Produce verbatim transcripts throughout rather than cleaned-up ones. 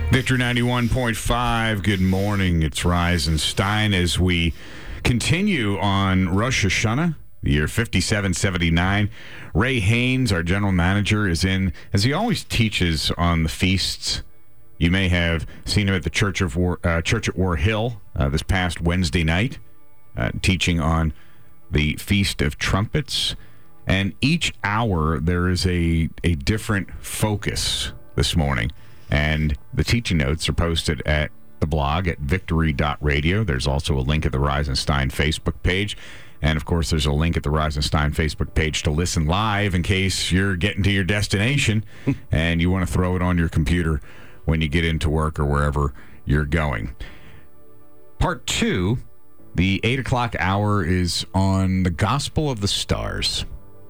Victor ninety-one point five, good morning. It's Rise and Stein as we continue on Rosh Hashanah, the year fifty-seven seventy-nine. Ray Haynes, our general manager, is in, as he always teaches on the feasts. You may have seen him at the Church of War, uh, Church at War Hill uh, this past Wednesday night, uh, teaching on the Feast of Trumpets. And each hour there is a, a different focus this morning. And the teaching notes are posted at the blog at victory dot radio. There's also a link at the Rise and Stein Facebook page. And, of course, there's a link at the Rise and Stein Facebook page to listen live in case you're getting to your destination and you want to throw it on your computer when you get into work or wherever you're going. Part two, the eight o'clock hour, is on the Gospel of the Stars.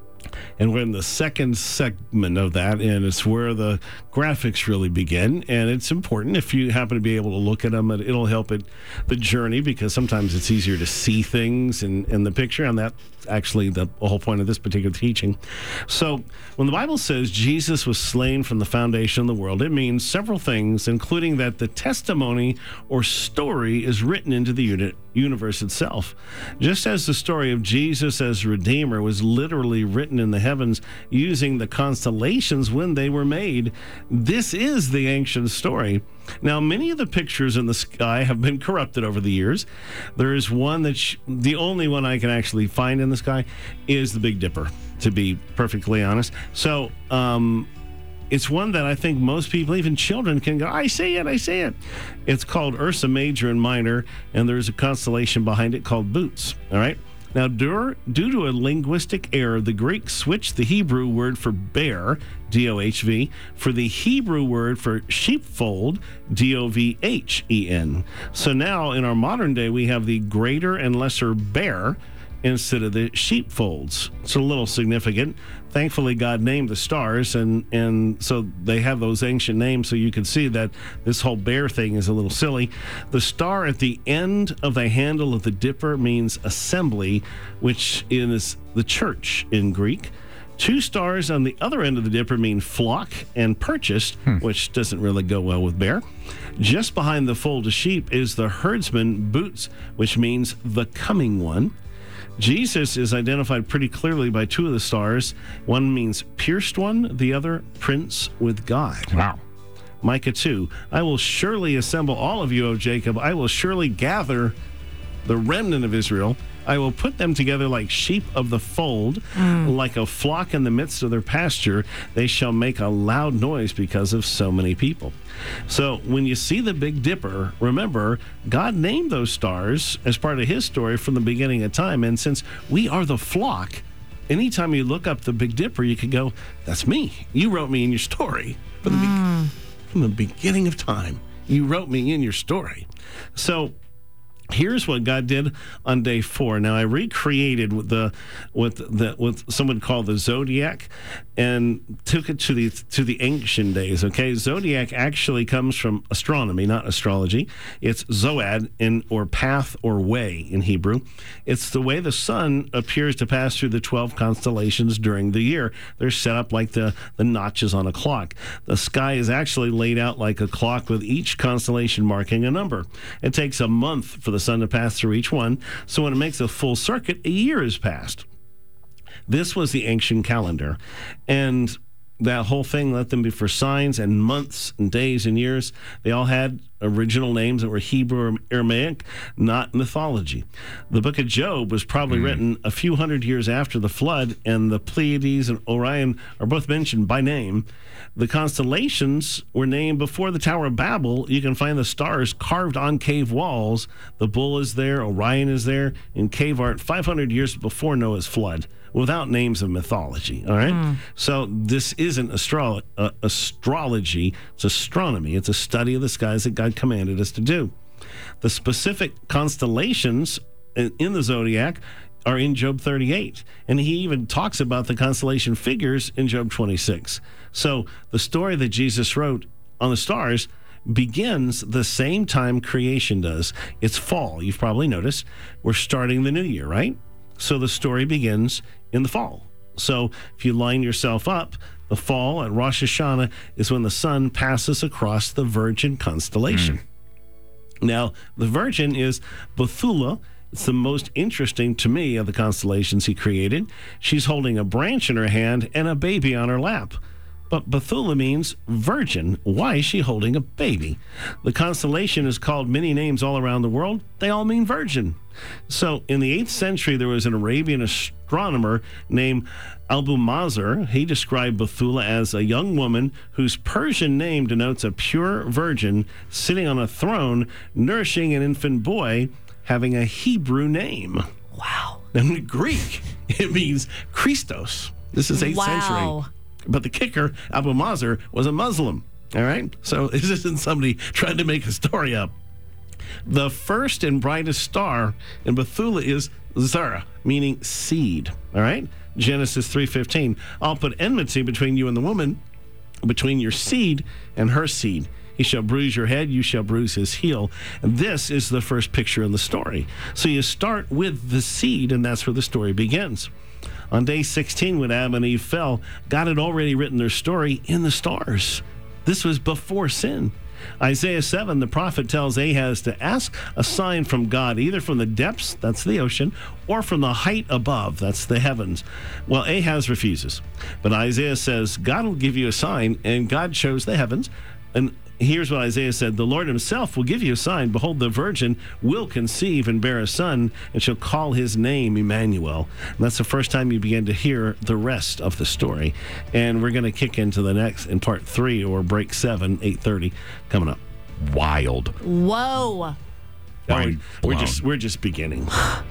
And we're in the second segment of that, and it's where the graphics really begin. And it's important if you happen to be able to look at them, it'll help it the journey, because sometimes it's easier to see things in, in the picture, and that's actually the whole point of this particular teaching. So when the Bible says Jesus was slain from the foundation of the world, it means several things, including that the testimony or story is written into the unit, universe itself. Just as the story of Jesus as Redeemer was literally written in the heavens using the constellations when they were made, this is the ancient story. Now, many of the pictures in the sky have been corrupted over the years. There is one that sh- the only one I can actually find in the sky is the Big Dipper, to be perfectly honest. So, um, it's one that I think most people, even children, can go, I see it, I see it. It's called Ursa Major and Minor, and there's a constellation behind it called Boots, all right? Now, due, due to a linguistic error, the Greeks switched the Hebrew word for bear, D O H V, for the Hebrew word for sheepfold, D O V H E N. So now, in our modern day, we have the greater and lesser bear instead of the sheepfolds. It's a little significant. Thankfully, God named the stars, and, and so they have those ancient names, so you can see that this whole bear thing is a little silly. The star at the end of the handle of the dipper means assembly, which is the church in Greek. Two stars on the other end of the dipper mean flock and purchased, hmm. which doesn't really go well with bear. Just behind the fold of sheep is the herdsman Boots, which means the coming one. Jesus is identified pretty clearly by two of the stars. One means pierced one, the other prince with God. Wow. Micah two, I will surely assemble all of you, O Jacob. I will surely gather the remnant of Israel. I will put them together like sheep of the fold, mm. like a flock in the midst of their pasture. They shall make a loud noise because of so many people. So when you see the Big Dipper, remember, God named those stars as part of his story from the beginning of time. And since we are the flock, anytime you look up the Big Dipper, you can go, that's me. You wrote me in your story from the, mm. be- from the beginning of time. You wrote me in your story. So here's what God did on day four. Now, I recreated with the with the what someone called the zodiac, and took it to the to the ancient days. Okay, zodiac actually comes from astronomy, not astrology. It's zoad in or path or way in Hebrew. It's the way the sun appears to pass through the twelve constellations during the year. They're set up like the the notches on a clock. The sky is actually laid out like a clock with each constellation marking a number. It takes a month for the sun to pass through each one, so when it makes a full circuit, a year has passed. This was the ancient calendar, and that whole thing let them be for signs and months and days and years. They all had original names that were Hebrew or Aramaic, not mythology. The book of Job was probably mm. written a few hundred years after the flood, and the Pleiades and Orion are both mentioned by name. The constellations were named before the Tower of Babel. You can find the stars carved on cave walls. The bull is there, Orion is there, in cave art five hundred years before Noah's flood, without names of mythology, all right? Mm. So this isn't astro- uh, astrology, it's astronomy. It's a study of the skies that God commanded us to do. The specific constellations in, in the zodiac are in Job thirty-eight, and he even talks about the constellation figures in Job twenty-six. So the story that Jesus wrote on the stars begins the same time creation does. It's fall. You've probably noticed. We're starting the new year, right? So the story begins in the fall. So if you line yourself up, The fall at Rosh Hashanah is when the sun passes across the Virgin constellation. Mm. Now, the Virgin is Bethula. It's the most interesting to me of the constellations he created. She's holding a branch in her hand and a baby on her lap. But Bethula means virgin. Why is she holding a baby? The constellation is called many names all around the world. They all mean virgin. So in the eighth century, there was an Arabian astronomer named Albumazar. He described Bethula as a young woman whose Persian name denotes a pure virgin sitting on a throne, nourishing an infant boy, having a Hebrew name. Wow. And in Greek, it means Christos. This is eighth wow. century. But the kicker, Abu Mazar, was a Muslim. All right? So this isn't somebody trying to make a story up. The first and brightest star in Bethula is Zara, meaning seed. All right? Genesis three fifteen. I'll put enmity between you and the woman, between your seed and her seed. He shall bruise your head, you shall bruise his heel. And this is the first picture in the story. So you start with the seed, and that's where the story begins. On day sixteen, when Adam and Eve fell, God had already written their story in the stars. This was before sin. Isaiah seven, the prophet tells Ahaz to ask a sign from God, either from the depths, that's the ocean, or from the height above, that's the heavens. Well, Ahaz refuses. But Isaiah says, God will give you a sign, and God chose the heavens. And here's what Isaiah said, the Lord himself will give you a sign. Behold, the virgin will conceive and bear a son, and shall call his name Emmanuel. And that's the first time you begin to hear the rest of the story. And we're going to kick into the next in part three, or break seven, eight thirty, coming up. Wild. Whoa. Mind we're, we're blown. just we're just beginning.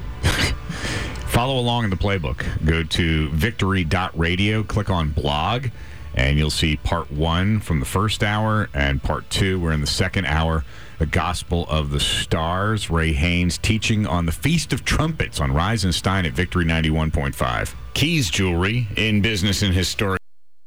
Follow along in the playbook. Go to victory dot radio, click on blog, and you'll see part one from the first hour and part two. We're in the second hour, the Gospel of the Stars. Ray Haynes teaching on the Feast of Trumpets on Rise and Stein at Victory ninety-one point five. Keys Jewelry, in business and historic.